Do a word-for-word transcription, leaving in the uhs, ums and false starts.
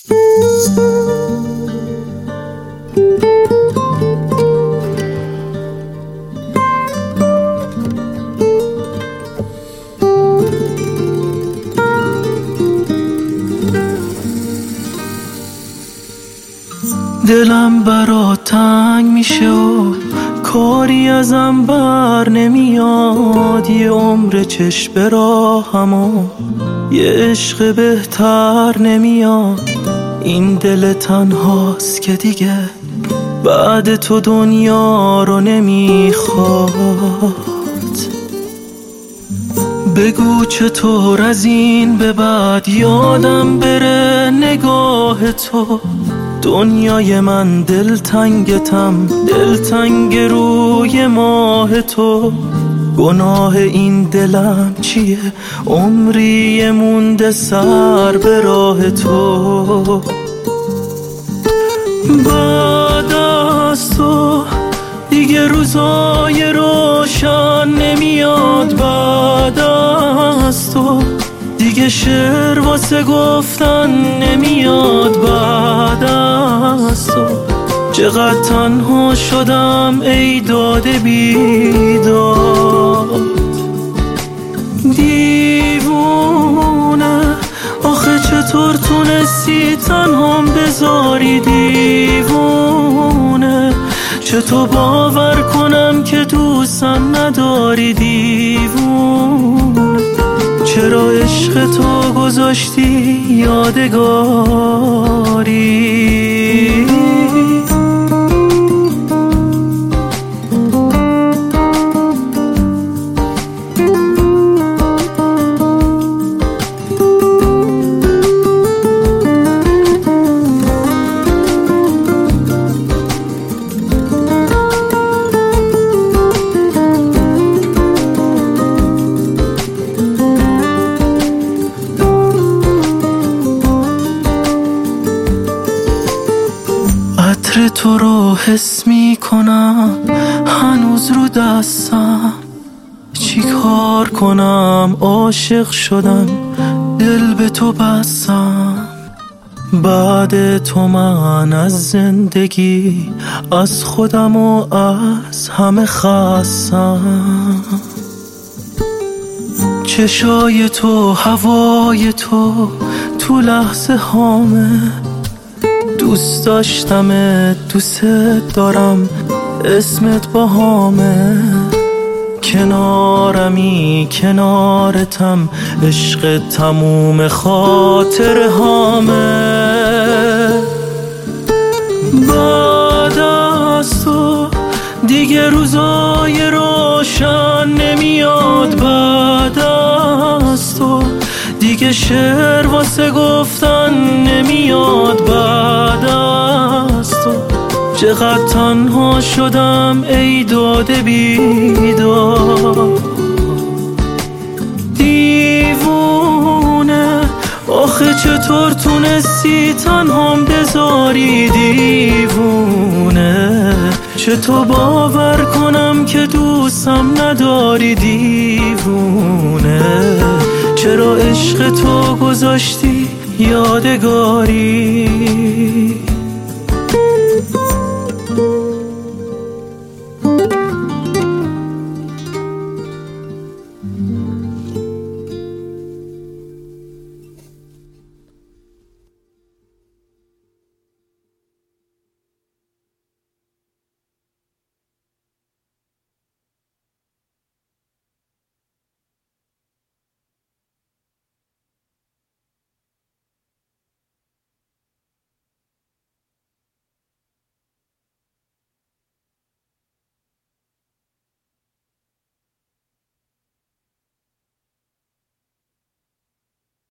دلم برا تنگ میشه و کاری ازم بر نمیاد، یه عمر چشم به راهم و یه عشق بهتر نمیاد. این دل تنهاست که دیگه بعد تو دنیا رو نمیخواد. بگو چطور از این به بعد یادم بره نگاه تو. دنیای من دلتنگتم، دلتنگ روی ماه تو. گناه این دلم چیه؟ عمری مونده سر به راه تو. بعد از تو دیگه روزای روشن نمیاد. بعد از تو دیگه شعر واسه گفتن نمیاد. بعد از تو چقدر تنها شدم ای داده بیداد. دیوونه آخه چطور تونستی تنهام بذاری؟ دیوونه چطور باور کنم که دوستم نداری؟ دیوونه چرا عشق تو گذاشتی یادگاری؟ عطر تو رو حس می کنم هنوز رو دستم. چی کار کنم عاشق شدم دل به تو بستم. بعد تو من از زندگی از خودم و از همه خستم. چشای تو هوای تو تو لحظه هامه. دوست داشتمت دوست دارم اسمت باهامه. کنارمی کنارتم عشق تموم خاطر هامه. بعد از تو دیگه روزای روشن نمیاد. بعد از تو دیگه شعر واسه گفتن نمیاد. بعد از تو چقدر تنها شدم ای داده بیداد. دیوونه آخه چطور تونستی تنهام بذاری؟ دیوونه چطور باور کنم که دوستم نداری؟ دیوونه چرا عشق تو گذاشتی یادگاری؟